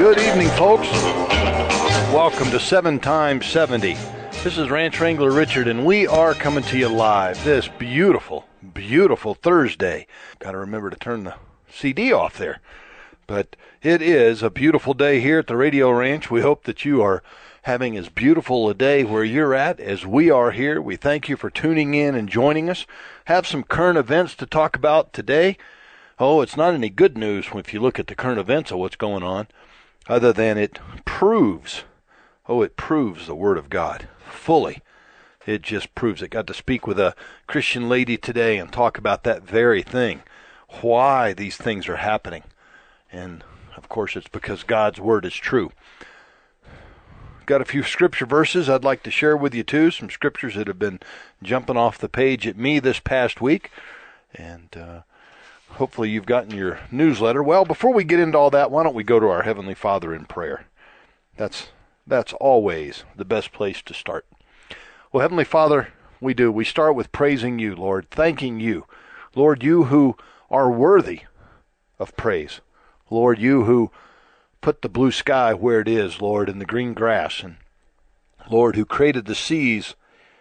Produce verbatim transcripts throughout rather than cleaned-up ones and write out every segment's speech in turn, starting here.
Good evening, folks. Welcome to seven times seventy. This is Ranch Wrangler Richard, and we are coming to you live this beautiful, beautiful Thursday. Got to remember to turn the C D off there. But it is a beautiful day here at the Radio Ranch. We hope that you are having as beautiful a day where you're at as we are here. We thank you for tuning in and joining us. Have some current events to talk about today. Oh, it's not any good news if you look at the current events of what's going on, other than it proves, oh, it proves the Word of God fully. It just proves it. Got to speak with a Christian lady today and talk about that very thing, why these things are happening. And, of course, it's because God's Word is true. Got a few scripture verses I'd like to share with you, too, some scriptures that have been jumping off the page at me this past week. And, uh, hopefully you've gotten your newsletter. Well, before we get into all that, why don't we go to our Heavenly Father in prayer? That's that's always the best place to start. Well, Heavenly Father, we do. We start with praising you, Lord, thanking you. Lord, you who are worthy of praise. Lord, you who put the blue sky where it is, Lord, and the green grass. And Lord, who created the seas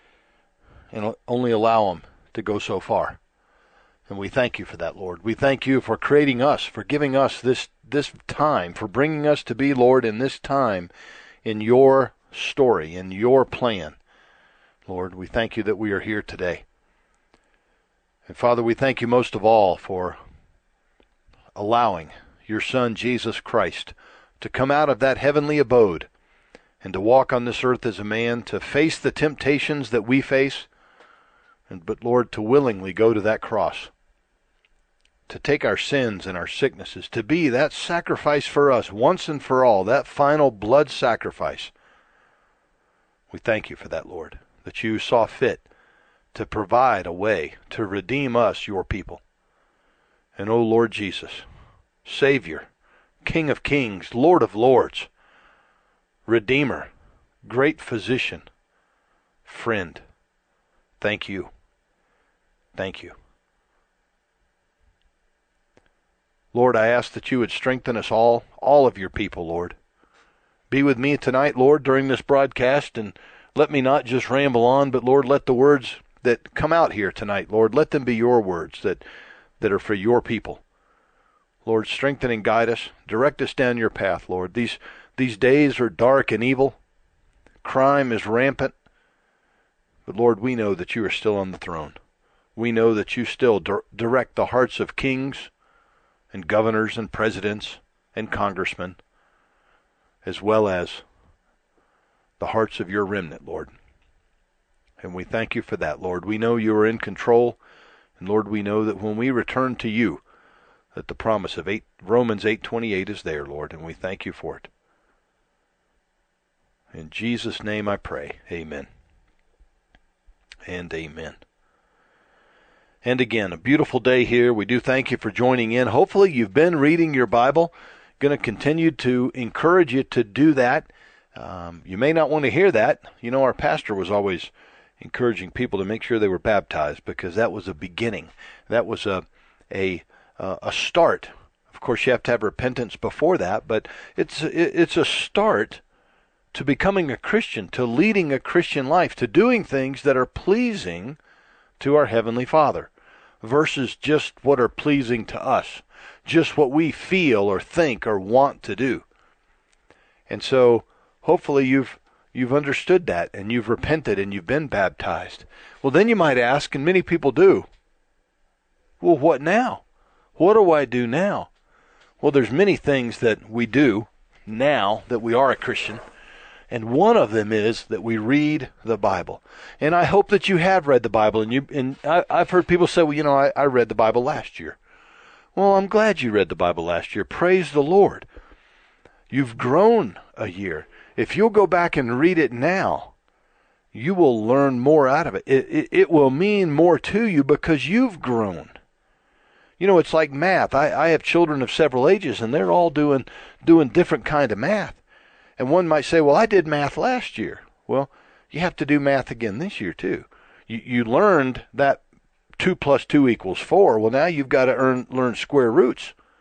and only allow them to go so far. And we thank you for that, Lord. We thank you for creating us, for giving us this this time, for bringing us to be, Lord, in this time, in your story, in your plan. Lord, we thank you that we are here today. And Father, we thank you most of all for allowing your Son, Jesus Christ, to come out of that heavenly abode and to walk on this earth as a man, to face the temptations that we face, and but, Lord, to willingly go to that cross, to take our sins and our sicknesses, to be that sacrifice for us once and for all, that final blood sacrifice. We thank you for that, Lord, that you saw fit to provide a way to redeem us, your people. And, O Lord Jesus, Savior, King of kings, Lord of lords, Redeemer, great physician, friend, thank you. Thank you. Lord, I ask that you would strengthen us all, all of your people, Lord. Be with me tonight, Lord, during this broadcast, and let me not just ramble on, but, Lord, let the words that come out here tonight, Lord, let them be your words that, that are for your people. Lord, strengthen and guide us. Direct us down your path, Lord. These, these days are dark and evil. Crime is rampant. But, Lord, we know that you are still on the throne. We know that you still di- direct the hearts of kings and governors and presidents and congressmen, as well as the hearts of your remnant, Lord. And we thank you for that, Lord. We know you are in control, and Lord, we know that when we return to you, that the promise of eight, Romans eight twenty-eight is there, Lord, and we thank you for it. In Jesus' name I pray, amen. And amen. And again, a beautiful day here. We do thank you for joining in. Hopefully you've been reading your Bible. Going to continue to encourage you to do that. Um, you may not want to hear that. You know, our pastor was always encouraging people to make sure they were baptized, because that was a beginning. That was a a uh, a start. Of course, you have to have repentance before that, but it's it's a start to becoming a Christian, to leading a Christian life, to doing things that are pleasing to our Heavenly Father, versus just what are pleasing to us, just what we feel or think or want to do. And so, hopefully you've you've understood that, and you've repented, and you've been baptized. Well, then you might ask, and many people do, well, what now? What do I do now? Well, there's many things that we do now that we are a Christian. And one of them is that we read the Bible. And I hope that you have read the Bible. And you and I, I've heard people say, well, you know, I, I read the Bible last year. Well, I'm glad you read the Bible last year. Praise the Lord. You've grown a year. If you'll go back and read it now, you will learn more out of it. It, it, it will mean more to you because you've grown. You know, it's like math. I, I have children of several ages, and they're all doing doing different kind of math. And one might say, well, I did math last year. Well, you have to do math again this year, too. You, you learned that two plus two equals four. Well, now you've got to earn, learn square roots.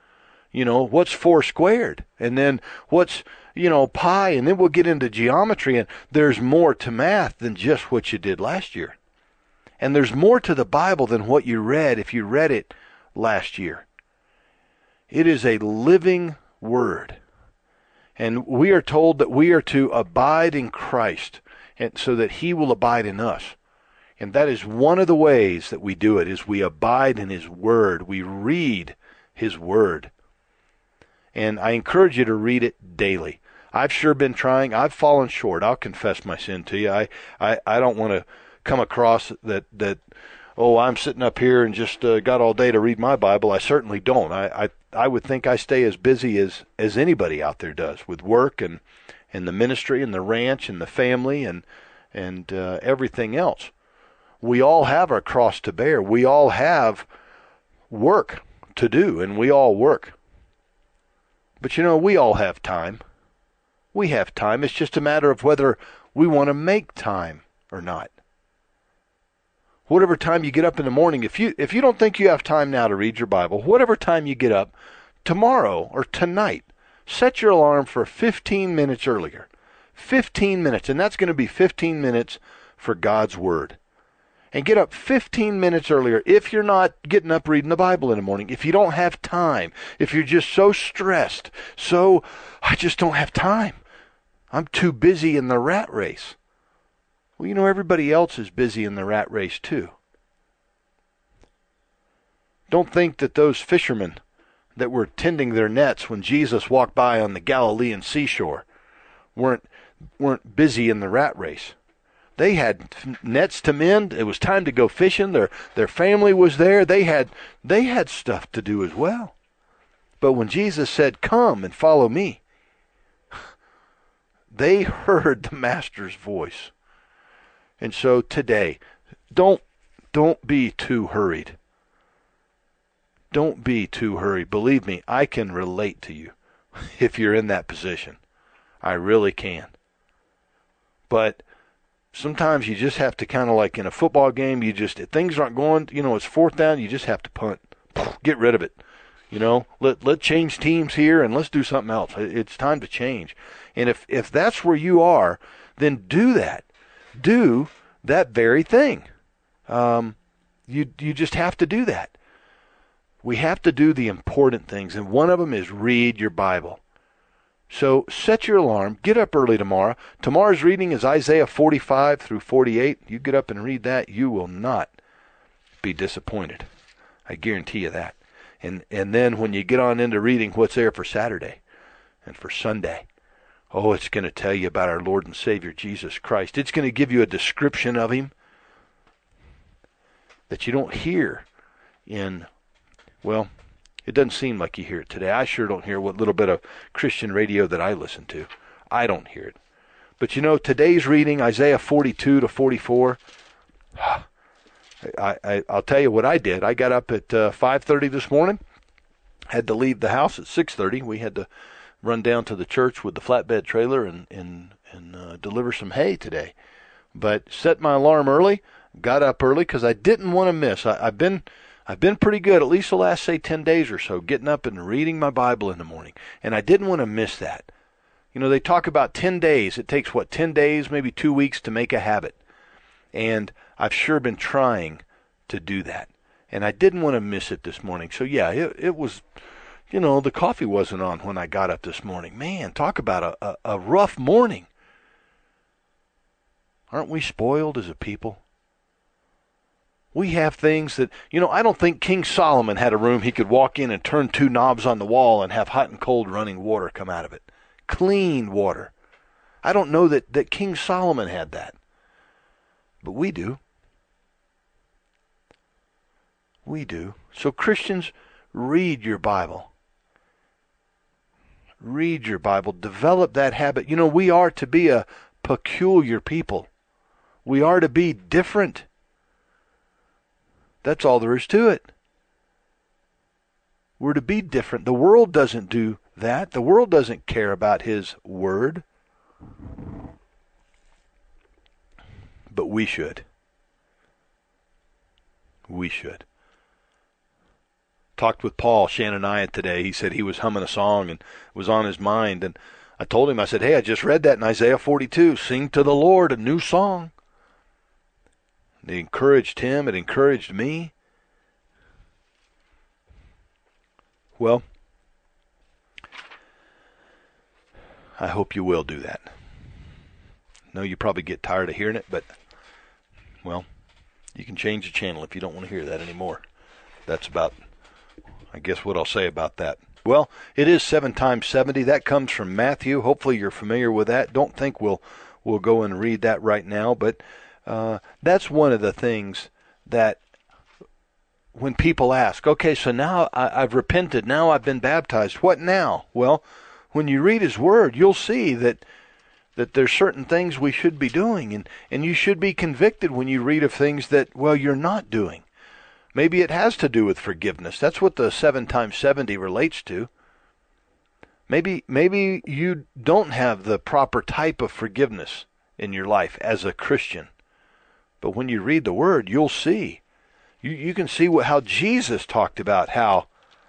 You know, what's four squared? And then what's, you know, pi? And then we'll get into geometry, and there's more to math than just what you did last year. And there's more to the Bible than what you read if you read it last year. It is a living word. And we are told that we are to abide in Christ, and so that he will abide in us. And that is one of the ways that we do it, is we abide in his word. We read his word. And I encourage you to read it daily. I've sure been trying. I've fallen short. I'll confess my sin to you. I, I, I don't want to come across that, that, oh, I'm sitting up here and just uh, got all day to read my Bible. I certainly don't. I, I, I would think I stay as busy as, as anybody out there does with work and, and the ministry and the ranch and the family and, and uh, everything else. We all have our cross to bear. We all have work to do, and we all work. But you know, we all have time. We have time. It's just a matter of whether we want to make time or not. Whatever time you get up in the morning, if you if you don't think you have time now to read your Bible, whatever time you get up, tomorrow or tonight, set your alarm for fifteen minutes earlier. fifteen minutes, and that's going to be fifteen minutes for God's Word. And get up fifteen minutes earlier if you're not getting up reading the Bible in the morning. If you don't have time, if you're just so stressed, so, I just don't have time. I'm too busy in the rat race. Well, you know, everybody else is busy in the rat race too. Don't think that those fishermen that were tending their nets when Jesus walked by on the Galilean seashore weren't weren't busy in the rat race. They had nets to mend. It was time to go fishing. Their their family was there. They had they had stuff to do as well. But when Jesus said, "Come and follow me," they heard the Master's voice. And so today, don't don't be too hurried. Don't be too hurried. Believe me, I can relate to you if you're in that position. I really can. But sometimes you just have to kind of like in a football game, you just, if things aren't going, you know, it's fourth down, you just have to punt. Get rid of it. You know, let let change teams here and let's do something else. It's time to change. And if, if that's where you are, then do that. Do that very thing. Um, you you just have to do that. We have to do the important things, and one of them is read your Bible. So set your alarm. Get up early tomorrow. Tomorrow's reading is Isaiah forty-five through forty-eight. You get up and read that, you will not be disappointed. I guarantee you that. And and then when you get on into reading what's there for Saturday and for Sunday, oh, it's going to tell you about our Lord and Savior Jesus Christ. It's going to give you a description of him that you don't hear in, well, it doesn't seem like you hear it today. I sure don't hear what little bit of Christian radio that I listen to. I don't hear it. But you know, today's reading, Isaiah forty-two to forty-four, I, I, I'll tell you what I did. I got up at uh, five thirty this morning, had to leave the house at six thirty. We had to run down to the church with the flatbed trailer and, and, and uh, deliver some hay today. But set my alarm early, got up early because I didn't want to miss. I, I've been I've been pretty good, at least the last, say, ten days or so, getting up and reading my Bible in the morning. And I didn't want to miss that. You know, they talk about ten days. It takes, what, ten days, maybe two weeks to make a habit. And I've sure been trying to do that. And I didn't want to miss it this morning. So, yeah, it, it was, you know, the coffee wasn't on when I got up this morning. Man, talk about a, a, a rough morning. Aren't we spoiled as a people? We have things that, you know, I don't think King Solomon had a room he could walk in and turn two knobs on the wall and have hot and cold running water come out of it. Clean water. I don't know that, that King Solomon had that. But we do. We do. So Christians, read your Bible. Read your Bible. Develop that habit. You know, we are to be a peculiar people. We are to be different. That's all there is to it. We're to be different. The world doesn't do that. The world doesn't care about his word. But we should. We should. talked with Paul Shannaniah today. He said he was humming a song and it was on his mind. And I told him, I said, hey, I just read that in Isaiah forty-two. Sing to the Lord a new song. It encouraged him. It encouraged me. Well, I hope you will do that. I know you probably get tired of hearing it, but, well, you can change the channel if you don't want to hear that anymore. That's about, I guess, what I'll say about that. Well, it is seven times seventy. That comes from Matthew. Hopefully you're familiar with that. Don't think we'll we'll go and read that right now, but uh, that's one of the things that when people ask, okay, so now I, I've repented, now I've been baptized, what now? Well, when you read his word, you'll see that that there's certain things we should be doing, and, and you should be convicted when you read of things that, well, you're not doing. Maybe it has to do with forgiveness. That's what the seven times seventy relates to. Maybe maybe you don't have the proper type of forgiveness in your life as a Christian. But when you read the Word, you'll see. You, you can see what, how Jesus talked about how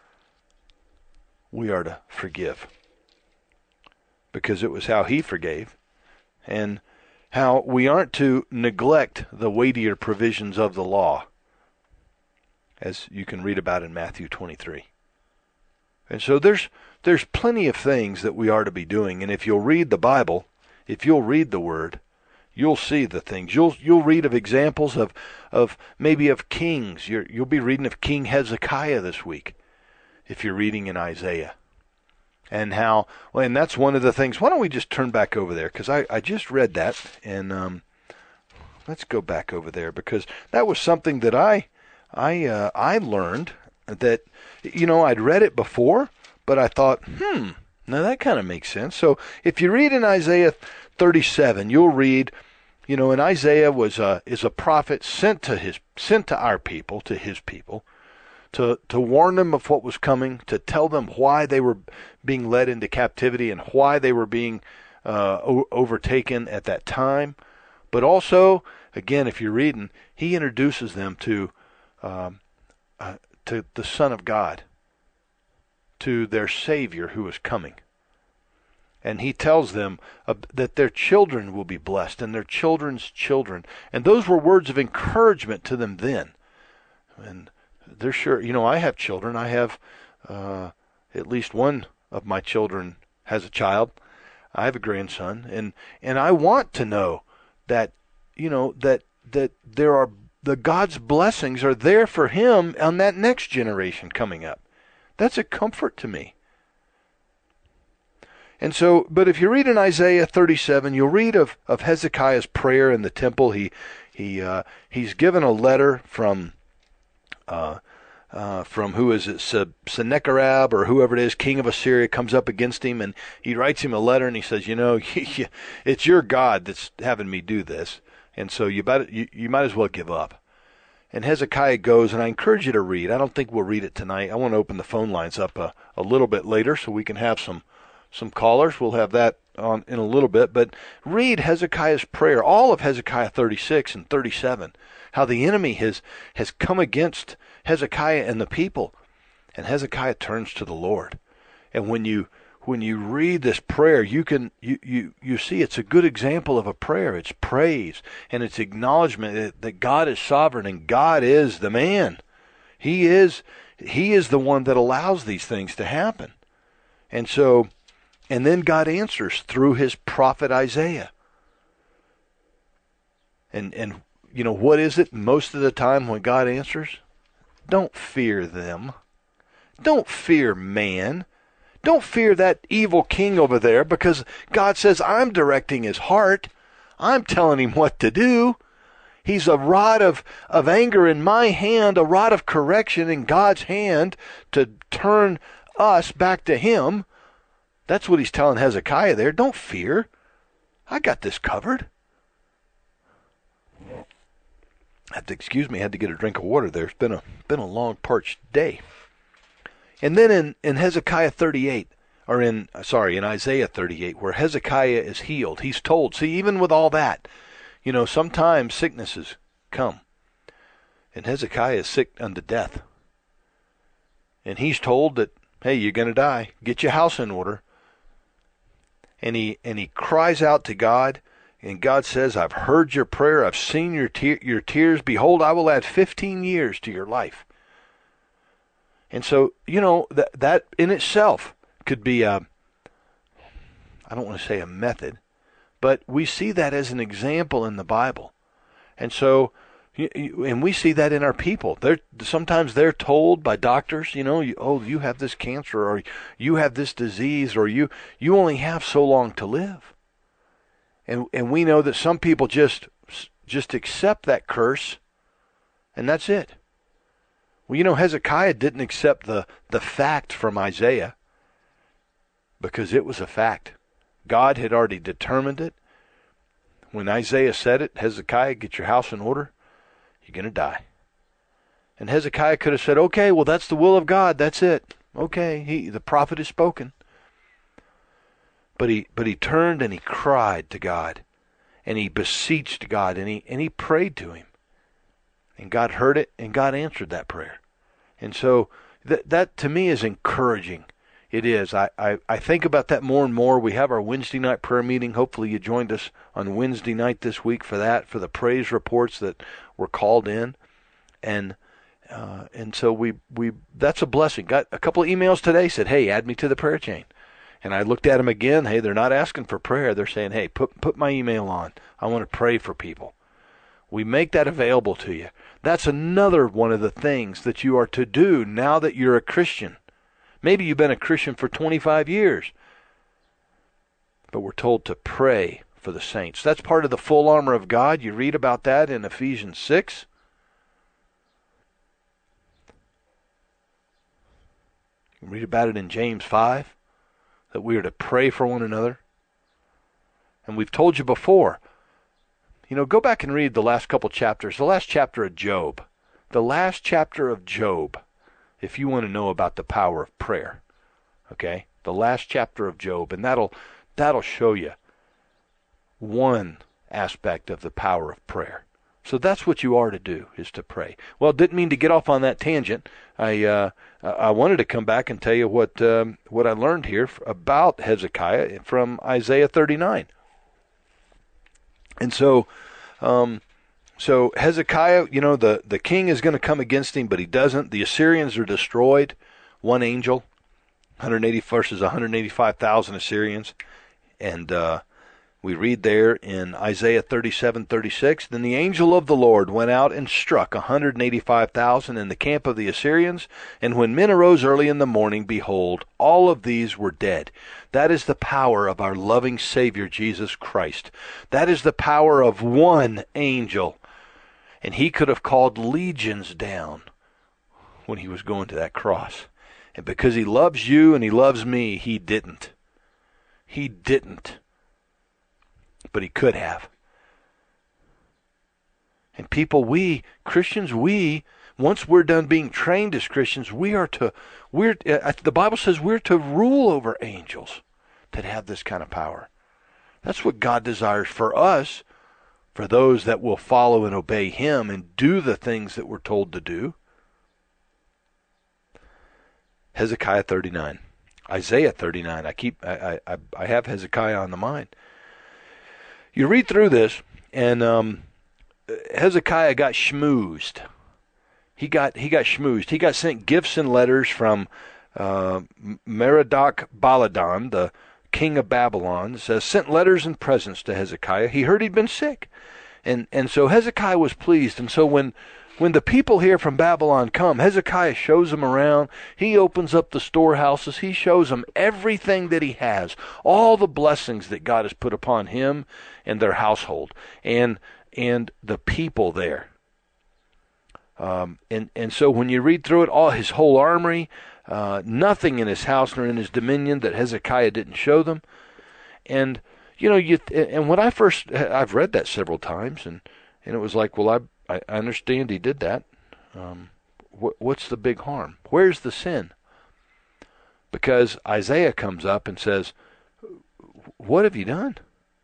we are to forgive. Because it was how he forgave. And how we aren't to neglect the weightier provisions of the law, as you can read about in Matthew twenty-three. And so there's there's plenty of things that we are to be doing. And if you'll read the Bible, if you'll read the Word, you'll see the things. You'll you'll read of examples of of maybe of kings. You're, you'll be reading of King Hezekiah this week, if you're reading in Isaiah. And how, well, and that's one of the things. Why don't we just turn back over there? Because I, I just read that, and um, let's go back over there, because that was something that I I uh, I learned that, you know, I'd read it before, but I thought, hmm, now that kind of makes sense. So if you read in Isaiah thirty-seven, you'll read, you know, and Isaiah was a, is a prophet sent to his sent to our people, to his people, to to warn them of what was coming, to tell them why they were being led into captivity and why they were being uh, o- overtaken at that time. But also, again, if you're reading, he introduces them to um, uh, to the Son of God, to their Savior who is coming. And he tells them uh, that their children will be blessed and their children's children. And those were words of encouragement to them then. And they're sure, you know, I have children. I have uh, at least one of my children has a child. I have a grandson, and, and I want to know that, you know, that that there are the God's blessings are there for him on that next generation coming up. That's a comfort to me. And so, but if you read in Isaiah thirty-seven, you'll read of, of Hezekiah's prayer in the temple. He he uh, he's given a letter from. Uh, Uh, from who is it, Sennacherib or whoever it is, king of Assyria, comes up against him, and he writes him a letter, and he says, you know, it's your God that's having me do this, and so you, better, you, you might as well give up. And Hezekiah goes, and I encourage you to read. I don't think we'll read it tonight. I want to open the phone lines up a, a little bit later so we can have some, some callers. We'll have that on in a little bit, but read Hezekiah's prayer, all of Hezekiah thirty-six and thirty-seven, how the enemy has, has come against Hezekiah and the people, and Hezekiah turns to the Lord. And when you when you read this prayer, you can you, you, you see it's a good example of a prayer. It's praise and it's acknowledgement that, that God is sovereign and God is the man. He is he is the one that allows these things to happen. And so, and then God answers through his prophet Isaiah. And and you know what is it most of the time when God answers? Don't fear them. Don't fear man. Don't fear that evil king over there, because God says, I'm directing his heart. I'm telling him what to do. He's a rod of, of anger in my hand, a rod of correction in God's hand to turn us back to him. That's what he's telling Hezekiah there. Don't fear. I got this covered. I had to, excuse me, I had to get a drink of water there. It's been a been a long, parched day. And then in, in Hezekiah thirty-eight, or in, sorry, in Isaiah thirty-eight, where Hezekiah is healed, he's told, see, even with all that, you know, sometimes sicknesses come. And Hezekiah is sick unto death. and he's told that, hey, you're going to die. Get your house in order. And he and he cries out to God, and God says, I've heard your prayer. I've seen your te- your tears. Behold, I will add fifteen years to your life. And so, you know, that that in itself could be a, I don't want to say a method, but we see that as an example in the Bible. And so, and we see that in our people. They're sometimes they're told by doctors, you know, you, oh, you have this cancer, or you have this disease, or you you only have so long to live. And and we know that some people just just accept that curse, and that's it. Well, you know, Hezekiah didn't accept the the fact from Isaiah, because it was a fact. God had already determined it. When Isaiah said it, Hezekiah, get your house in order. You're going to die. And Hezekiah could have said, okay, well, that's the will of God. That's it. Okay, he, the prophet has spoken. But he, but he turned and he cried to God, and he beseeched God, and he, and he prayed to him. And God heard it, and God answered that prayer. And so that, that to me is encouraging. It is. I, I, I think about that more and more. We have our Wednesday night prayer meeting. Hopefully you joined us on Wednesday night this week for that, for the praise reports that were called in. And uh, and so we, we that's a blessing. Got a couple of emails today, said, hey, add me to the prayer chain. And I looked at them again. Hey, they're not asking for prayer. They're saying, hey, put put my email on. I want to pray for people. We make that available to you. That's another one of the things that you are to do now that you're a Christian. Maybe you've been a Christian for twenty-five years, but we're told to pray for the saints. That's part of the full armor of God. You read about that in Ephesians six. You read about it in James five, that we are to pray for one another. And we've told you before, you know, go back and read the last couple chapters, the last chapter of Job, the last chapter of Job. If you want to know about the power of prayer, okay, the last chapter of Job, and that'll that'll show you one aspect of the power of prayer. So that's what you are to do, is to pray. Well, didn't mean to get off on that tangent. I uh, I wanted to come back and tell you what um, what I learned here about Hezekiah from Isaiah thirty-nine. And so. Um, So Hezekiah, you know, the, the king is going to come against him, but he doesn't. The Assyrians are destroyed. One angel, one hundred eighty versus one hundred eighty-five thousand Assyrians. And uh, we read there in Isaiah thirty-seven thirty-six, then the angel of the Lord went out and struck one hundred eighty-five thousand in the camp of the Assyrians. And when men arose early in the morning, behold, all of these were dead. That is the power of our loving Savior, Jesus Christ. That is the power of one angel. And he could have called legions down when he was going to that cross. And because he loves you and he loves me, he didn't. He didn't. But he could have. And people, we, Christians, we, once we're done being trained as Christians, we are to, we're, uh, the Bible says we're to rule over angels that have this kind of power. That's what God desires for us. For those that will follow and obey him and do the things that we're told to do. Hezekiah thirty-nine. Isaiah thirty-nine. I keep I, I, I have Hezekiah on the mind. You read through this, and um, Hezekiah got schmoozed. He got he got schmoozed. He got sent gifts and letters from uh, Merodach Baladan, the king of Babylon. Says, sent letters and presents to Hezekiah. He heard he'd been sick. And and so Hezekiah was pleased. And so when when the people here from Babylon come, Hezekiah shows them around. He opens up the storehouses. He shows them everything that he has, all the blessings that God has put upon him and their household, and and the people there. Um, and and so when you read through it, all his whole armory, uh, nothing in his house nor in his dominion that Hezekiah didn't show them, and. You know, you and when I first, I've read that several times, and, and it was like, well, I I understand he did that. Um, wh- what's the big harm? Where's the sin? Because Isaiah comes up and says, what have you done?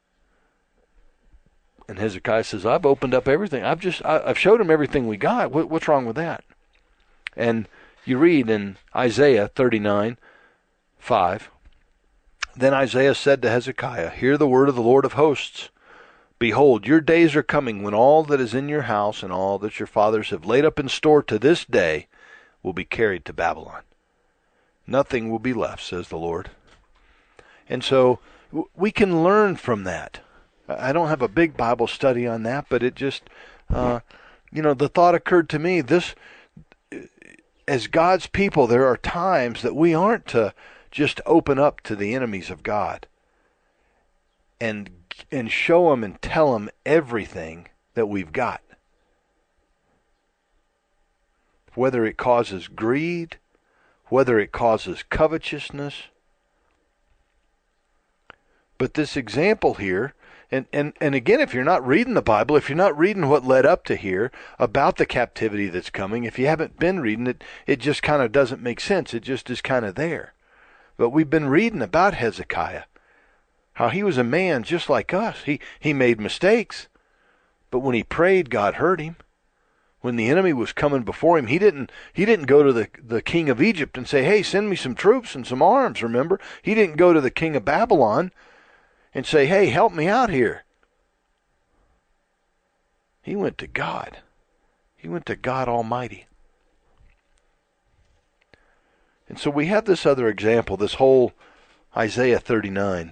And Hezekiah says, I've opened up everything. I've just, I, I've showed him everything we got. What, what's wrong with that? And You read in Isaiah thirty-nine, five, Then Isaiah said to Hezekiah, Hear the word of the Lord of hosts. Behold, your days are coming when all that is in your house and all that your fathers have laid up in store to this day will be carried to Babylon. Nothing will be left, says the Lord. And so we can learn from that. I don't have a big Bible study on that, but it just, uh, you know, the thought occurred to me, this, as God's people, there are times that we aren't to just open up to the enemies of God and and show them and tell them everything that we've got. Whether it causes greed, whether it causes covetousness. But this example here, and, and, and again, if you're not reading the Bible, if you're not reading what led up to here about the captivity that's coming, if you haven't been reading it, it just kind of doesn't make sense. It just is kind of there. But we've been reading about Hezekiah, how he was a man just like us. He, he made mistakes, but when he prayed, God heard him. When the enemy was coming before him, he didn't he didn't go to the, the king of Egypt and say, hey, send me some troops and some arms, remember? He didn't go to the king of Babylon and say, hey, help me out here. He went to God. He went to God Almighty. And so we have this other example, this whole Isaiah thirty-nine.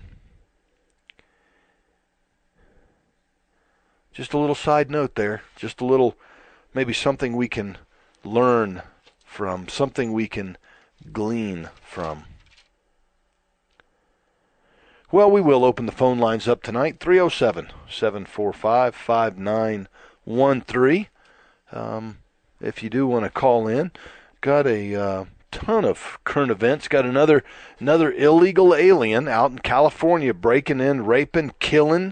Just a little side note there, just a little, maybe something we can learn from, something we can glean from. Well, we will open the phone lines up tonight, three oh seven, seven four five, five nine one three. Um, if you do want to call in, got a uh, ton of current events. Got another another illegal alien out in California breaking in, raping, killing.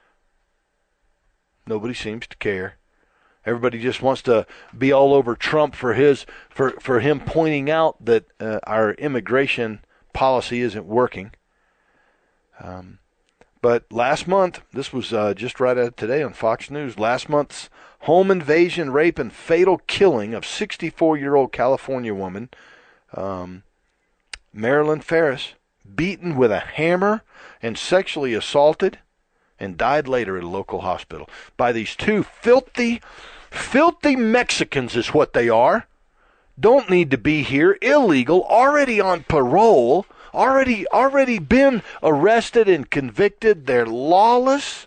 Nobody seems to care. Everybody just wants to be all over Trump for his for, for him pointing out that uh, our immigration policy isn't working. Um, but last month, this was uh, just right out today on Fox News, last month's home invasion, rape, and fatal killing of sixty-four-year-old California woman, um, Marilyn Ferris, beaten with a hammer and sexually assaulted, and died later at a local hospital by these two filthy, filthy Mexicans is what they are. Don't need to be here, illegal, already on parole, already already been arrested and convicted. They're lawless.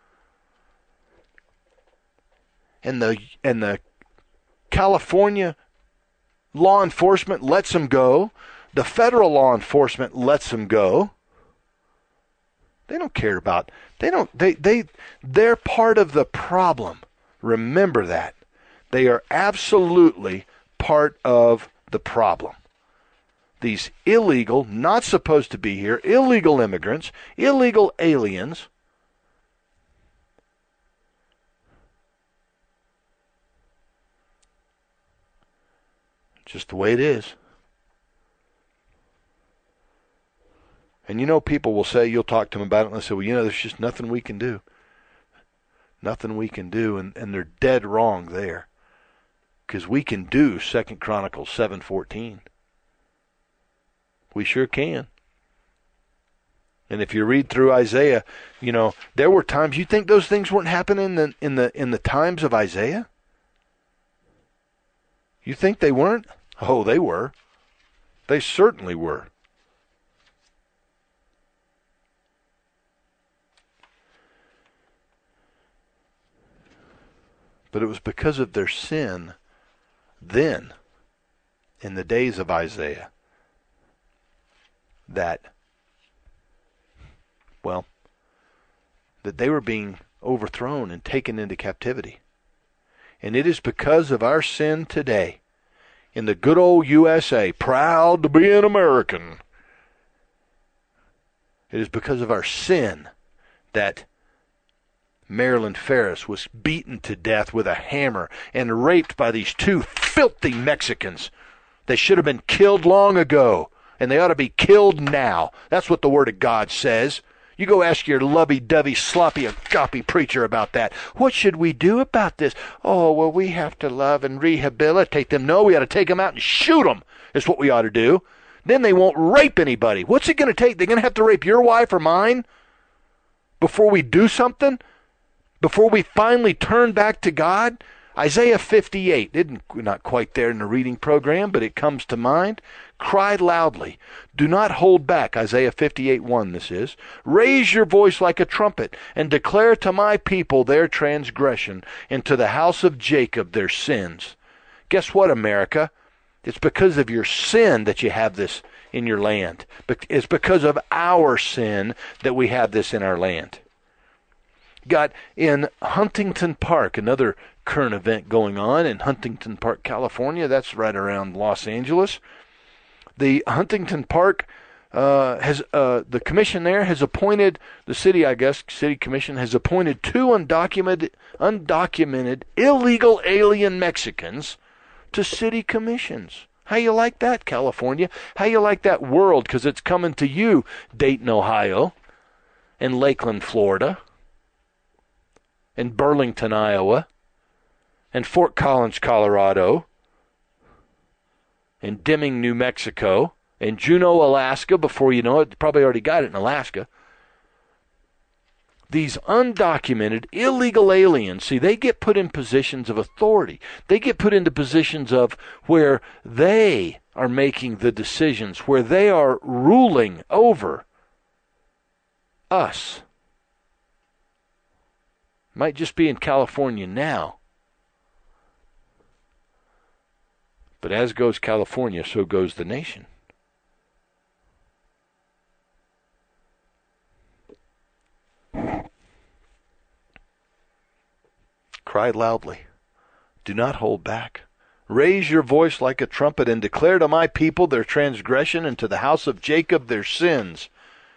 And the and the California law enforcement lets them go. The federal law enforcement lets them go. They don't care about, they don't, they, they, they're part of the problem. Remember that. They are absolutely part of the problem. These illegal, not supposed to be here, illegal immigrants, illegal aliens, just the way it is. And you know, people will say, you'll talk to them about it, and they'll say, well, you know, there's just nothing we can do. Nothing we can do, and, and they're dead wrong there. Because we can do Second Chronicles seven fourteen. We sure can. And if you read through Isaiah, you know, there were times, you think those things weren't happening in the, in the, in the times of Isaiah? You think they weren't? Oh, they were. They certainly were. But it was because of their sin then, in the days of Isaiah, that, well, that they were being overthrown and taken into captivity. And it is because of our sin today, in the good old U S A, proud to be an American, it is because of our sin that Marilyn Ferris was beaten to death with a hammer and raped by these two filthy Mexicans. They should have been killed long ago, and they ought to be killed now. That's what the Word of God says. You go ask your lovey-dovey, sloppy, agape preacher about that. What should we do about this? Oh, well, we have to love and rehabilitate them. No, we ought to take them out and shoot them, is what we ought to do. Then they won't rape anybody. What's it going to take? They're going to have to rape your wife or mine before we do something? Before we finally turn back to God? Isaiah fifty-eight, isn't not quite there in the reading program, but it comes to mind. Cry loudly. Do not hold back. Isaiah fifty-eight one, this is. Raise your voice like a trumpet, and declare to my people their transgression, and to the house of Jacob their sins. Guess what, America? It's because of your sin that you have this in your land. It's because of our sin that we have this in our land. Got in Huntington Park, another current event going on in Huntington Park, California. That's right around Los Angeles. The Huntington Park uh, has uh, the commission there has appointed the city, I guess, city commission has appointed two undocumented, undocumented illegal alien Mexicans to city commissions. How you like that, California? How you like that world? Because it's coming to you, Dayton, Ohio, and Lakeland, Florida, and Burlington, Iowa, and Fort Collins, Colorado, and Deming, New Mexico, and Juneau, Alaska. Before you know it, probably already got it in Alaska. These undocumented, illegal aliens, see, they get put in positions of authority. They get put into positions of where they are making the decisions, where they are ruling over us. Might just be in California now. But as goes California, so goes the nation. Cry loudly. Do not hold back. Raise your voice like a trumpet and declare to my people their transgression and to the house of Jacob their sins.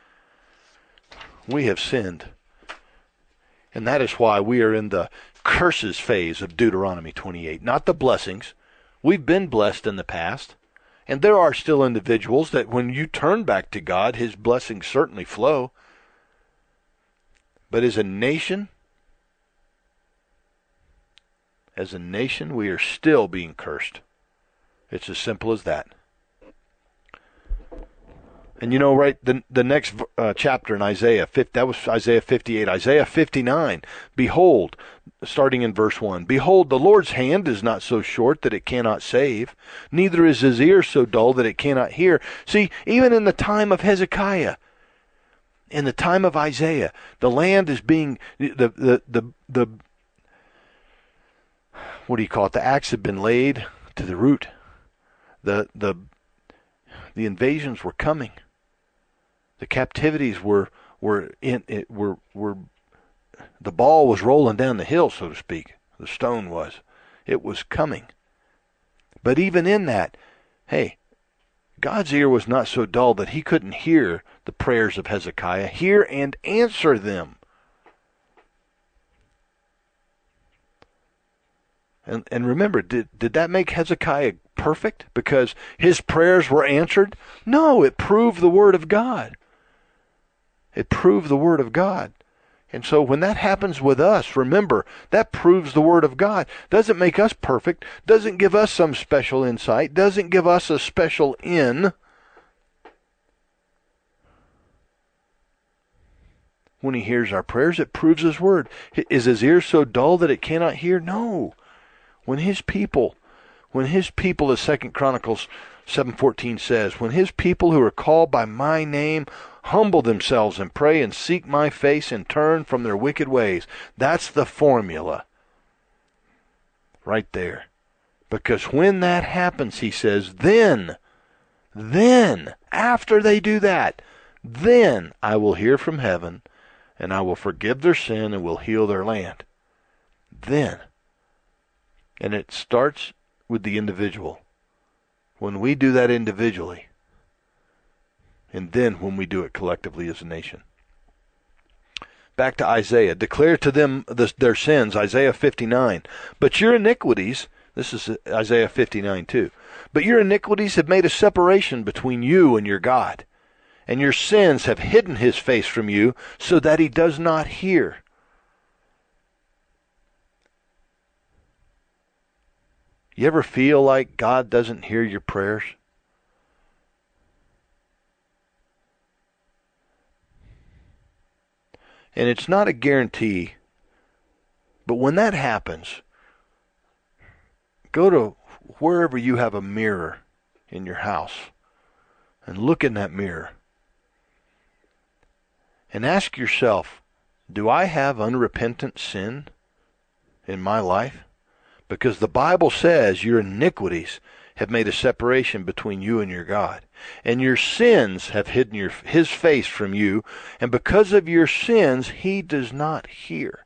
We have sinned. And that is why we are in the curses phase of Deuteronomy twenty-eight, not the blessings. We've been blessed in the past, and there are still individuals that when you turn back to God, his blessings certainly flow. But as a nation, as a nation, we are still being cursed. It's as simple as that. And you know, right, the the next uh, chapter in Isaiah, that was Isaiah fifty-eight, Isaiah fifty-nine, behold, starting in verse one, behold, the Lord's hand is not so short that it cannot save, neither is his ear so dull that it cannot hear. See, even in the time of Hezekiah, in the time of Isaiah, the land is being, the, the, the, the what do you call it, the axe had been laid to the root. The, the, the invasions were coming. The captivities were were in it were were the ball was rolling down the hill, so to speak. The stone was. It was coming. But even in that, hey, God's ear was not so dull that he couldn't hear the prayers of Hezekiah, hear and answer them. And and remember, did did that make Hezekiah perfect because his prayers were answered? No, it proved the word of God. It proved the word of God. And so when that happens with us, remember, that proves the word of God. Doesn't make us perfect, doesn't give us some special insight, doesn't give us a special in. When he hears our prayers, it proves his word. Is his ear so dull that it cannot hear? No. When his people, when his people, as Second Chronicles seven fourteen says, when his people who are called by my name humble themselves and pray and seek my face and turn from their wicked ways. That's the formula. Right there. Because when that happens, he says, then, then, after they do that, then I will hear from heaven and I will forgive their sin and will heal their land. Then. And it starts with the individual. When we do that individually, and then when we do it collectively as a nation. Back to Isaiah. Declare to them the, their sins, Isaiah fifty-nine. But your iniquities, this is Isaiah fifty-nine too. But your iniquities have made a separation between you and your God, and your sins have hidden his face from you so that he does not hear. You ever feel like God doesn't hear your prayers? And it's not a guarantee, but when that happens, go to wherever you have a mirror in your house and look in that mirror and ask yourself, do I have unrepentant sin in my life? Because the Bible says your iniquities have made a separation between you and your God. And your sins have hidden your, his face from you. And because of your sins, he does not hear.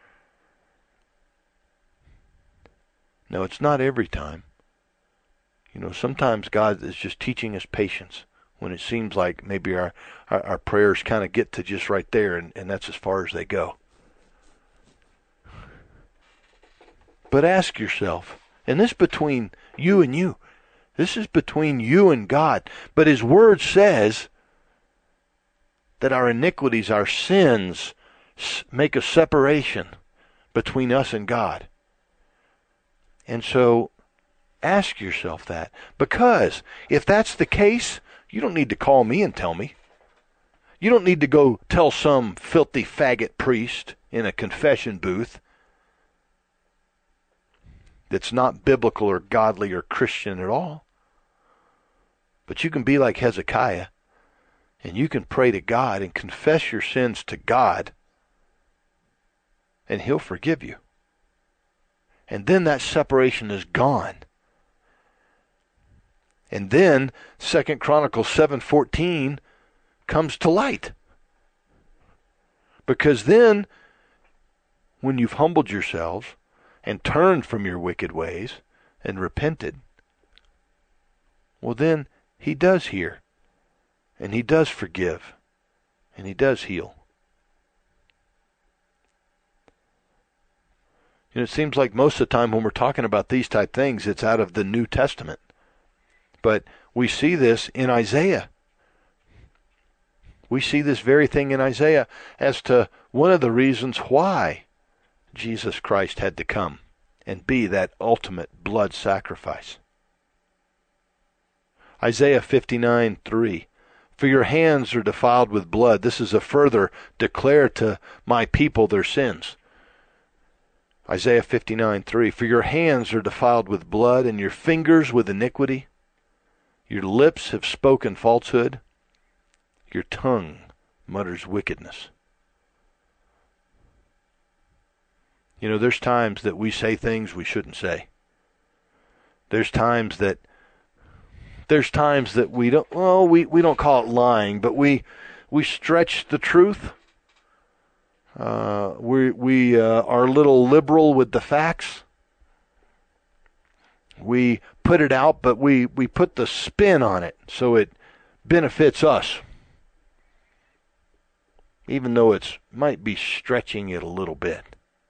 No, it's not every time. You know, sometimes God is just teaching us patience when it seems like maybe our, our, our prayers kind of get to just right there, and, and that's as far as they go. But ask yourself, and this is between you and you. This is between you and God. But his word says that our iniquities, our sins, make a separation between us and God. And so ask yourself that. Because if that's the case, you don't need to call me and tell me. You don't need to go tell some filthy faggot priest in a confession booth that's not biblical or godly or Christian at all. But you can be like Hezekiah, and you can pray to God and confess your sins to God, and he'll forgive you. And then that separation is gone. And then Second Chronicles seven fourteen comes to light. Because then, when you've humbled yourselves and turned from your wicked ways and repented, well then he does hear, and he does forgive, and he does heal. You know, it seems like most of the time when we're talking about these type things, it's out of the New Testament. But we see this in Isaiah. We see this very thing in Isaiah as to one of the reasons why Jesus Christ had to come and be that ultimate blood sacrifice. Isaiah fifty-nine three. For your hands are defiled with blood. This is a further declare to my people their sins. Isaiah fifty-nine three. For your hands are defiled with blood, and your fingers with iniquity. Your lips have spoken falsehood. Your tongue mutters wickedness. You know, there's times that we say things we shouldn't say. There's times that there's times that we don't well, we, we don't call it lying, but we we stretch the truth. Uh, we we uh, are a little liberal with the facts. We put it out, but we, we put the spin on it so it benefits us, even though it might be stretching it a little bit.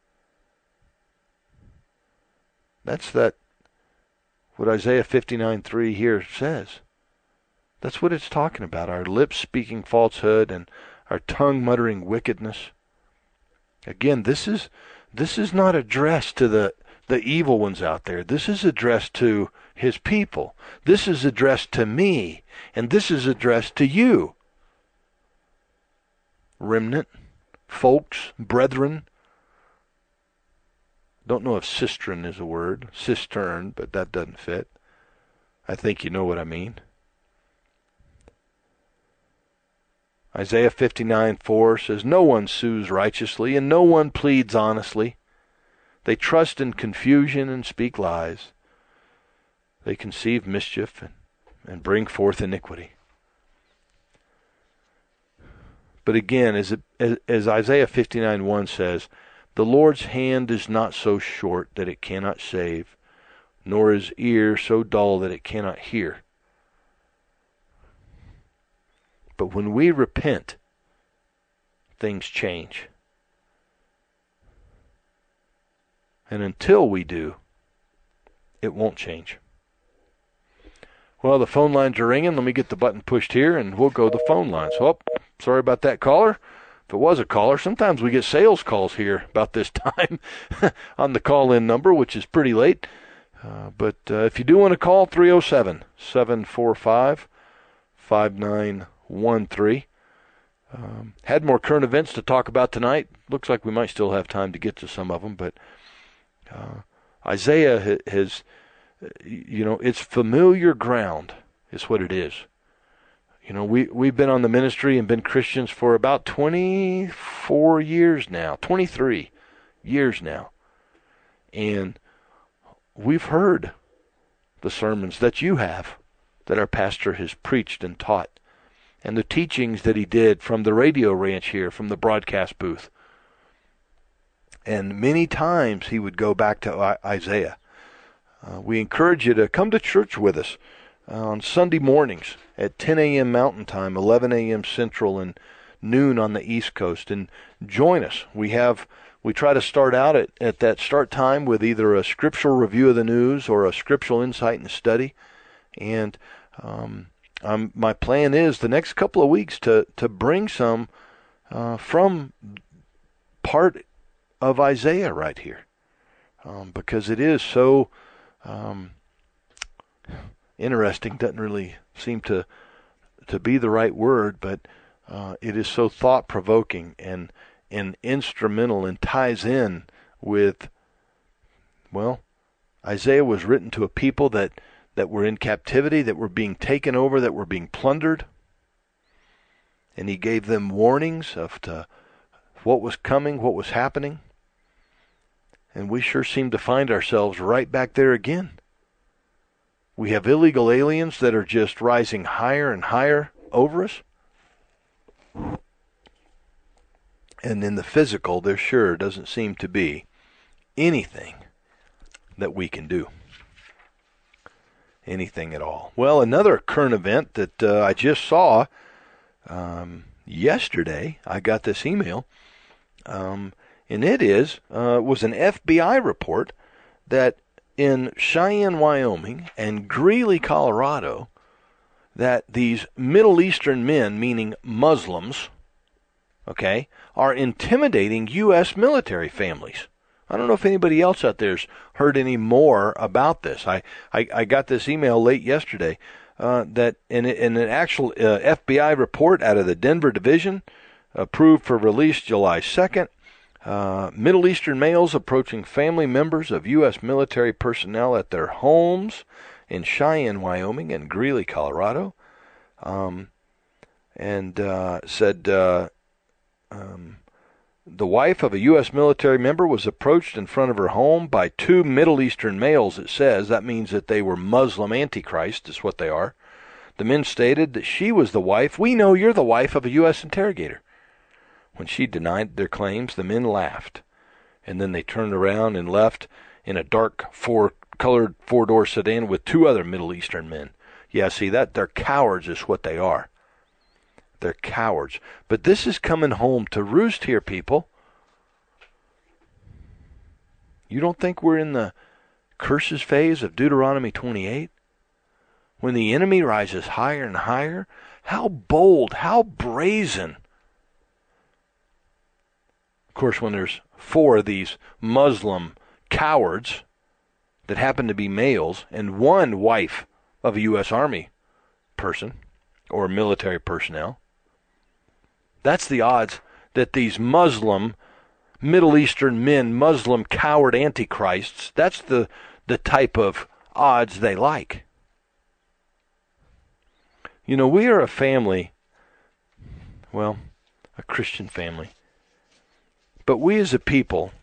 That's that what Isaiah fifty-nine three here says. That's what it's talking about. Our lips speaking falsehood and our tongue muttering wickedness. Again, this is this is not addressed to the, the evil ones out there. This is addressed to his people. This is addressed to me. And this is addressed to you. Remnant, folks, brethren. Don't know if cistern is a word. Cistern, but that doesn't fit. I think you know what I mean. Isaiah fifty-nine four says, no one sues righteously, and no one pleads honestly. They trust in confusion and speak lies. They conceive mischief and, and bring forth iniquity. But again, as, it, as, as Isaiah fifty-nine one says, the Lord's hand is not so short that it cannot save, nor his ear so dull that it cannot hear. But when we repent, things change. And until we do, it won't change. Well, the phone lines are ringing. Let me get the button pushed here, and we'll go to the phone lines. Oh, sorry about that, caller. If it was a caller, sometimes we get sales calls here about this time on the call-in number, which is pretty late. Uh, but uh, if you do want to call, three oh seven, seven four five, five nine one three. Um, had more current events to talk about tonight. Looks like we might still have time to get to some of them, but uh, Isaiah ha- has, you know, it's familiar ground is what it is. You know, we, we've been on the ministry and been Christians for about twenty-four years now, twenty-three years now. And we've heard the sermons that you have, that our pastor has preached and taught, and the teachings that he did from the radio ranch here, from the broadcast booth. And many times he would go back to Isaiah. Uh, we encourage you to come to church with us uh, on Sunday mornings at ten a.m. Mountain Time, eleven a.m. Central, and noon on the East Coast. And join us. We have we try to start out at, at that start time with either a scriptural review of the news or a scriptural insight and study. And um, um, my plan is the next couple of weeks to, to bring some uh, from part of Isaiah right here. Um, because it is so um, interesting, doesn't really seem to to be the right word, but uh, it is so thought-provoking and, and instrumental and ties in with, well, Isaiah was written to a people that, that were in captivity, that were being taken over, that were being plundered, and he gave them warnings of to what was coming, what was happening, and we sure seem to find ourselves right back there again. We have illegal aliens that are just rising higher and higher over us. And in the physical, there sure doesn't seem to be anything that we can do. Anything at all. Well, another current event that uh, I just saw um, yesterday, I got this email, um, and it is uh, was an F B I report that in Cheyenne, Wyoming, and Greeley, Colorado, that these Middle Eastern men, meaning Muslims, okay, are intimidating U S military families. I don't know if anybody else out there's heard any more about this. I, I, I got this email late yesterday uh, that in, in an actual uh, F B I report out of the Denver Division, approved for release July second, Uh, Middle Eastern males approaching family members of U S military personnel at their homes in Cheyenne, Wyoming, and Greeley, Colorado, um, and uh, said uh, um, the wife of a U S military member was approached in front of her home by two Middle Eastern males, it says. That means that they were Muslim antichrists, is what they are. The men stated that she was the wife. "We know you're the wife of a U S interrogator." When she denied their claims, the men laughed, and then they turned around and left in a dark four-colored four-door sedan with two other Middle Eastern men. Yeah, see, that they're cowards is what they are. They're cowards. But this is coming home to roost here, people. You don't think we're in the curses phase of Deuteronomy twenty-eight? When the enemy rises higher and higher, how bold, how brazen. Of course, when there's four of these Muslim cowards that happen to be males and one wife of a U S Army person or military personnel, that's the odds that these Muslim, Middle Eastern men, Muslim coward antichrists, that's the, the type of odds they like. You know, we are a family, well, a Christian family. But we as a people,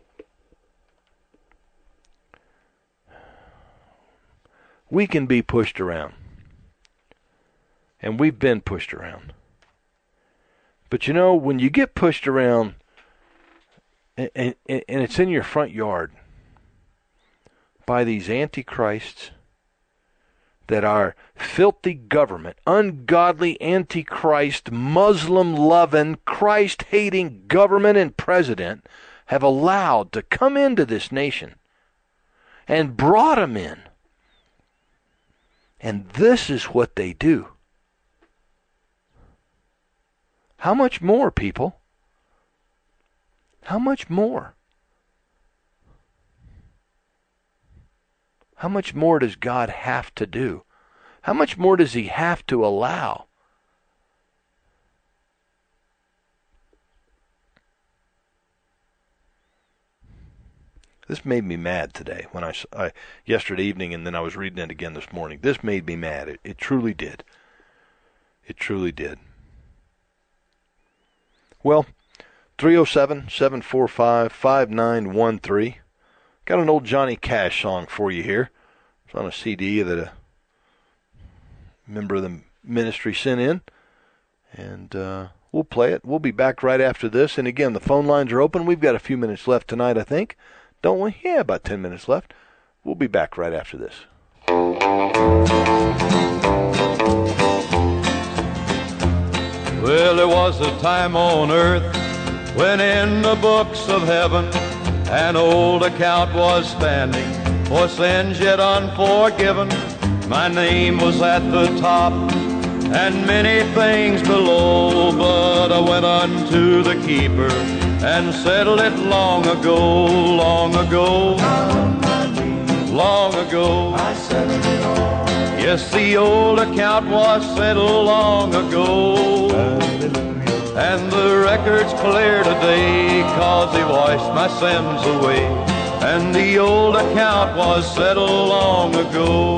we can be pushed around. And we've been pushed around. But you know, when you get pushed around, and, and, and it's in your front yard, by these antichrists that are filthy government, ungodly antichrist, Muslim-loving, Christ-hating government and president have allowed to come into this nation and brought them in. And this is what they do. How much more, people? How much more? How much more does God have to do? How much more does he have to allow? This made me mad today when I, I yesterday evening, and then I was reading it again this morning. This made me mad. It, it truly did. It truly did. Well, three oh seven, seven four five, five nine one three. Got an old Johnny Cash song for you here. It's on a C D that a member of the ministry sent in. And uh, we'll play it. We'll be back right after this. And again, the phone lines are open. We've got a few minutes left tonight, I think. Don't we? Yeah, about ten minutes left. We'll be back right after this. Well, there was a time on earth when in the books of heaven an old account was standing for sins yet unforgiven. My name was at the top and many things below, but I went unto the keeper and settled it long ago, long ago, long ago. I settled it all. Yes, the old account was settled long ago. Hallelujah. And the record's clear today, 'cause he washed my sins away. And the old account was settled long ago.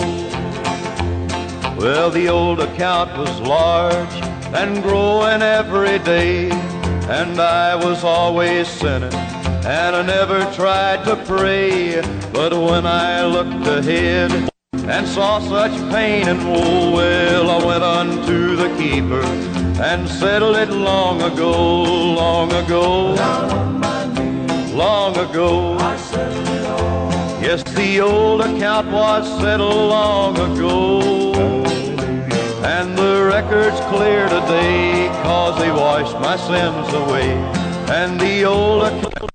Well, the old account was large and growing every day, and I was always sinning, and I never tried to pray. But when I looked ahead and saw such pain and woe, well, I went unto the keeper and settled it long ago, long ago, long ago. I settled it all. Yes, the old account was settled long ago. And the record's clear today, 'cause he washed my sins away. And the old account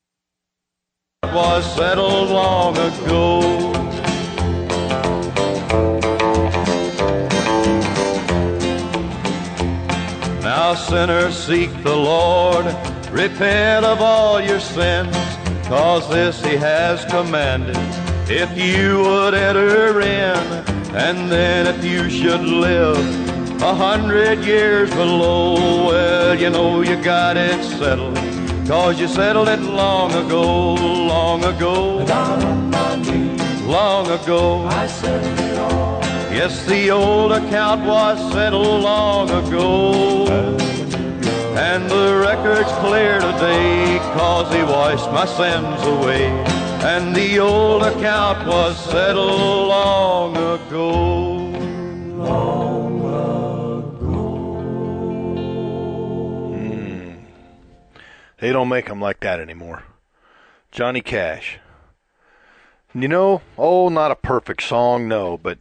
was settled long ago. Now sinners, seek the Lord, repent of all your sins, 'cause this he has commanded, if you would enter in. And then if you should live a hundred years below, well, you know you got it settled, 'cause you settled it long ago, long ago, long ago. I settled it all. Yes, the old account was settled long ago. And the record's clear today, 'cause he washed my sins away. And the old account was settled long ago, long ago. Mm. They don't make them like that anymore. Johnny Cash. You know, oh, not a perfect song, no, but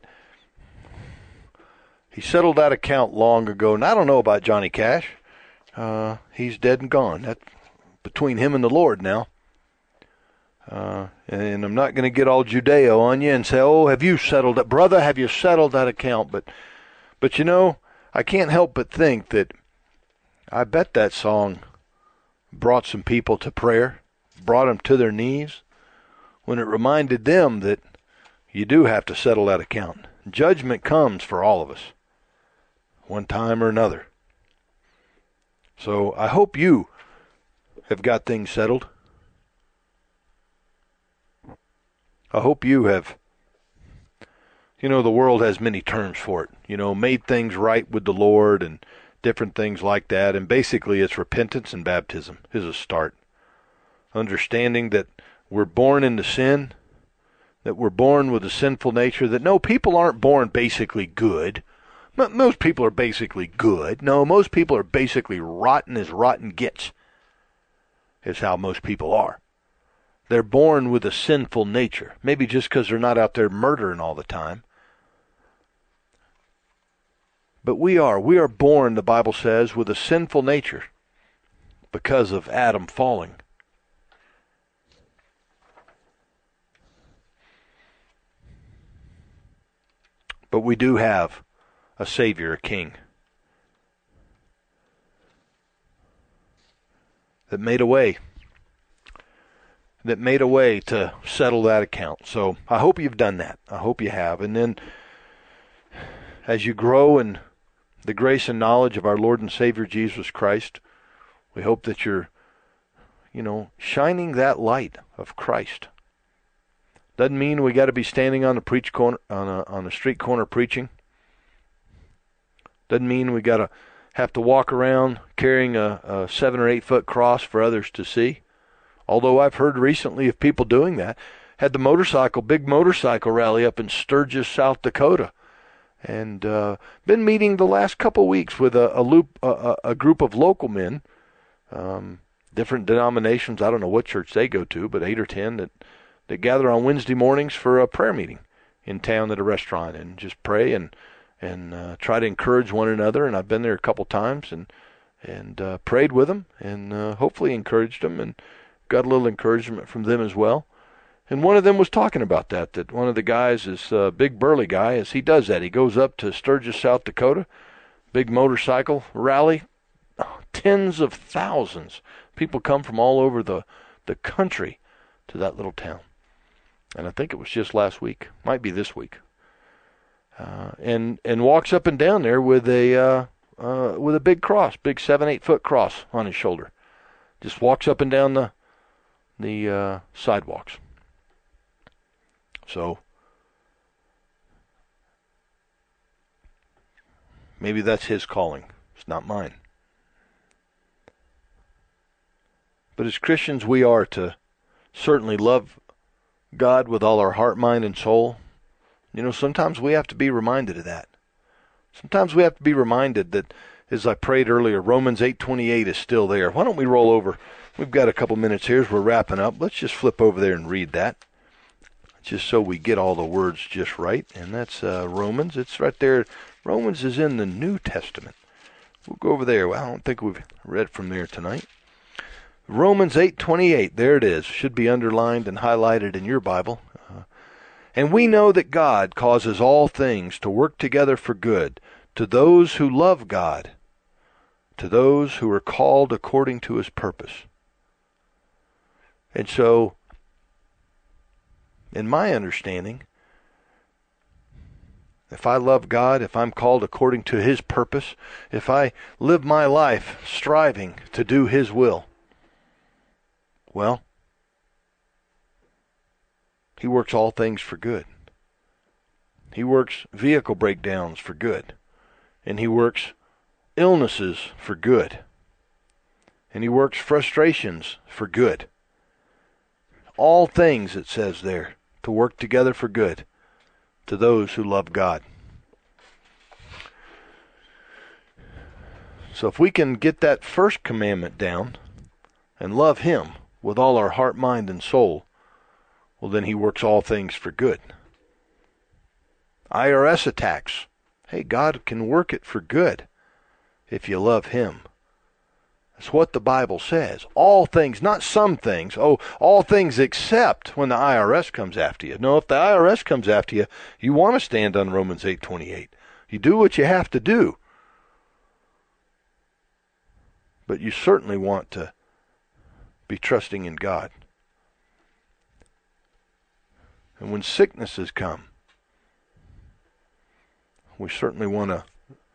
he settled that account long ago. And I don't know about Johnny Cash. Uh, he's dead and gone. That's between him and the Lord now. Uh, and I'm not going to get all Judeo on you and say, oh, have you settled it? Brother, have you settled that account? But, but you know, I can't help but think that I bet that song brought some people to prayer, brought them to their knees, when it reminded them that you do have to settle that account. Judgment comes for all of us, one time or another. So I hope you have got things settled. I hope you have, you know, the world has many terms for it, you know, made things right with the Lord and different things like that. And basically it's repentance and baptism is a start. Understanding that we're born into sin, that we're born with a sinful nature, that no, people aren't born basically good. M- most people are basically good. No, most people are basically rotten as rotten gets, is how most people are. They're born with a sinful nature, maybe just because they're not out there murdering all the time. But we are. We are born, the Bible says, with a sinful nature because of Adam falling. But But we do have a Savior, a King, that made a way, that made a way to settle that account. So I hope you've done that. I hope you have. And then as you grow in the grace and knowledge of our Lord and Savior Jesus Christ, we hope that you're, you know, shining that light of Christ. Doesn't mean we got to be standing on the preach corner, on a on a street corner preaching. Doesn't mean we got to have to walk around carrying a, a seven or eight foot cross for others to see. Although I've heard recently of people doing that. Had the motorcycle, big motorcycle rally up in Sturgis, South Dakota. And uh, been meeting the last couple of weeks with a, a, loop, a, a group of local men, um, different denominations. I don't know what church they go to, but eight or ten that, that gather on Wednesday mornings for a prayer meeting in town at a restaurant and just pray and and uh, try to encourage one another. And I've been there a couple times and and uh, prayed with them and uh, hopefully encouraged them and got a little encouragement from them as well. And one of them was talking about that, that one of the guys is a big burly guy, as he does that. He goes up to Sturgis, South Dakota, big motorcycle rally, tens of thousands. People come from all over the, the country to that little town. And I think it was just last week, might be this week. Uh, and and walks up and down there with a uh, uh, with a big cross, big seven, eight foot cross on his shoulder. Just walks up and down the, the uh, sidewalks. So maybe that's his calling. It's not mine. But as Christians, we are to certainly love God with all our heart, mind, and soul. You know, sometimes we have to be reminded of that. Sometimes we have to be reminded that, as I prayed earlier, Romans eight twenty-eight is still there. Why don't we roll over? We've got a couple minutes here as we're wrapping up. Let's just flip over there and read that, just so we get all the words just right. And that's uh, Romans. It's right there. Romans is in the New Testament. We'll go over there. Well, I don't think we've read from there tonight. Romans eight twenty-eight. There it is. Should be underlined and highlighted in your Bible. Uh, and we know that God causes all things to work together for good to those who love God, to those who are called according to his purpose. And so, in my understanding, if I love God, if I'm called according to his purpose, if I live my life striving to do his will, well, he works all things for good. He works vehicle breakdowns for good. And he works illnesses for good. And he works frustrations for good. All things, it says there, to work together for good to those who love God. So if we can get that first commandment down and love him with all our heart, mind, and soul, well, then he works all things for good. I R S attacks. Hey, God can work it for good if you love him. That's what the Bible says. All things, not some things. Oh, all things except when the I R S comes after you. No, if the I R S comes after you, you want to stand on Romans eight twenty-eight. You do what you have to do. But you certainly want to be trusting in God. And when sicknesses come, we certainly want to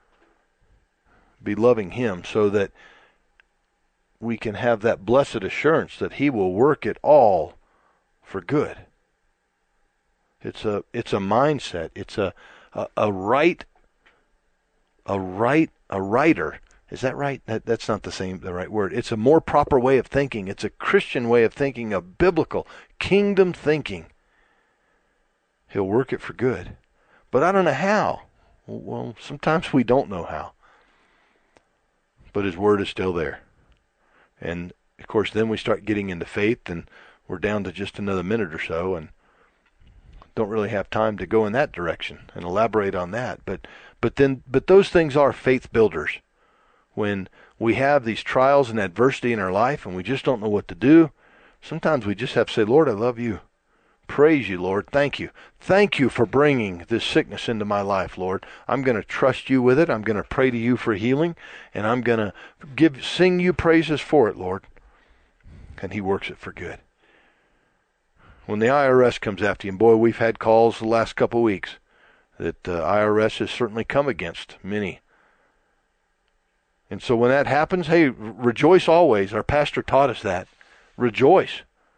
be loving him so that we can have that blessed assurance that he will work it all for good. It's a it's a mindset. It's a a, a right a right a writer. Is that right? That that's not the same the right word. It's a more proper way of thinking. It's a Christian way of thinking, a biblical kingdom thinking. He'll work it for good. But I don't know how. Well, sometimes we don't know how. But his word is still there. And, of course, then we start getting into faith, and we're down to just another minute or so, and don't really have time to go in that direction and elaborate on that. But but then but those things are faith builders. When we have these trials and adversity in our life and we just don't know what to do, sometimes we just have to say, Lord, I love you. Praise you, Lord. Thank you. Thank you for bringing this sickness into my life, Lord. I'm going to trust you with it. I'm going to pray to you for healing, and I'm going to give sing you praises for it, Lord. And he works it for good. When the I R S comes after you, and boy, we've had calls the last couple of weeks that uh, I R S has certainly come against many. And so when that happens, hey, rejoice always. Our pastor taught us that. Rejoice.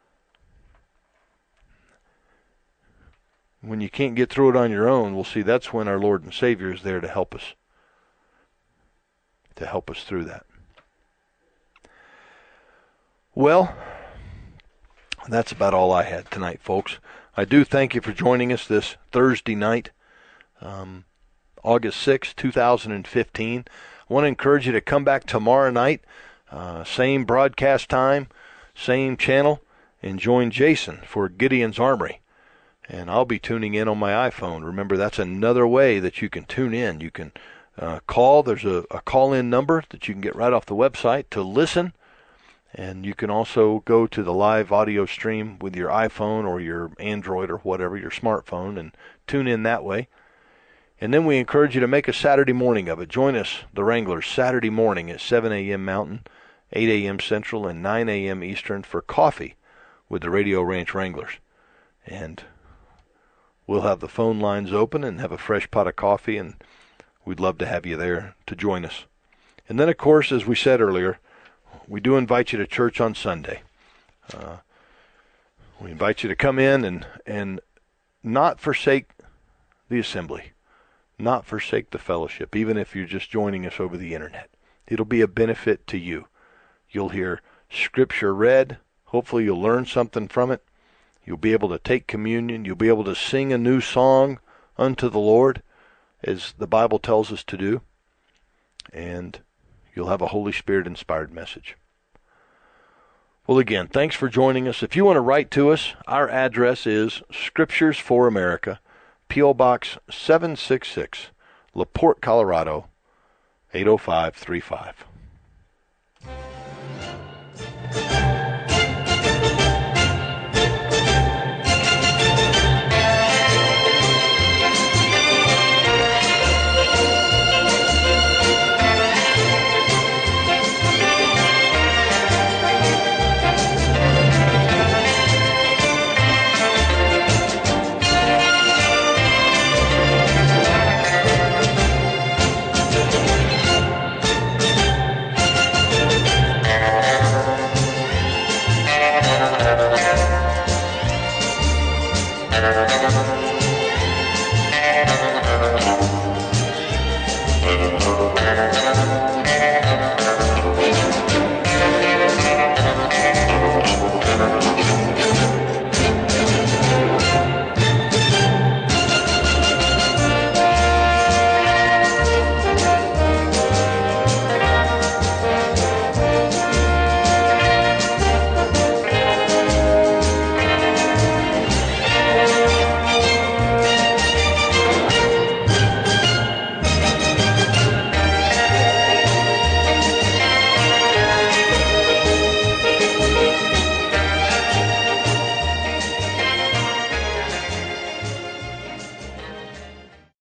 When you can't get through it on your own, we'll see that's when our Lord and Savior is there to help us. To help us through that. Well, that's about all I had tonight, folks. I do thank you for joining us this Thursday night, um, August sixth, two thousand fifteen. I want to encourage you to come back tomorrow night, uh, same broadcast time, same channel, and join Jason for Gideon's Armory. And I'll be tuning in on my iPhone. Remember, that's another way that you can tune in. You can uh, call. There's a, a call-in number that you can get right off the website to listen. And you can also go to the live audio stream with your iPhone or your Android or whatever, your smartphone, and tune in that way. And then we encourage you to make a Saturday morning of it. Join us, the Wranglers, Saturday morning at seven a.m. Mountain, eight a.m. Central, and nine a.m. Eastern for coffee with the Radio Ranch Wranglers. And we'll have the phone lines open and have a fresh pot of coffee, and we'd love to have you there to join us. And then, of course, as we said earlier, we do invite you to church on Sunday. Uh, we invite you to come in and, and not forsake the assembly, not forsake the fellowship, even if you're just joining us over the internet. It'll be a benefit to you. You'll hear Scripture read. Hopefully you'll learn something from it. You'll be able to take communion. You'll be able to sing a new song unto the Lord, as the Bible tells us to do. And you'll have a Holy Spirit-inspired message. Well, again, thanks for joining us. If you want to write to us, our address is Scriptures for America, P O. Box seven six six, LaPorte, Colorado, eight oh five three five.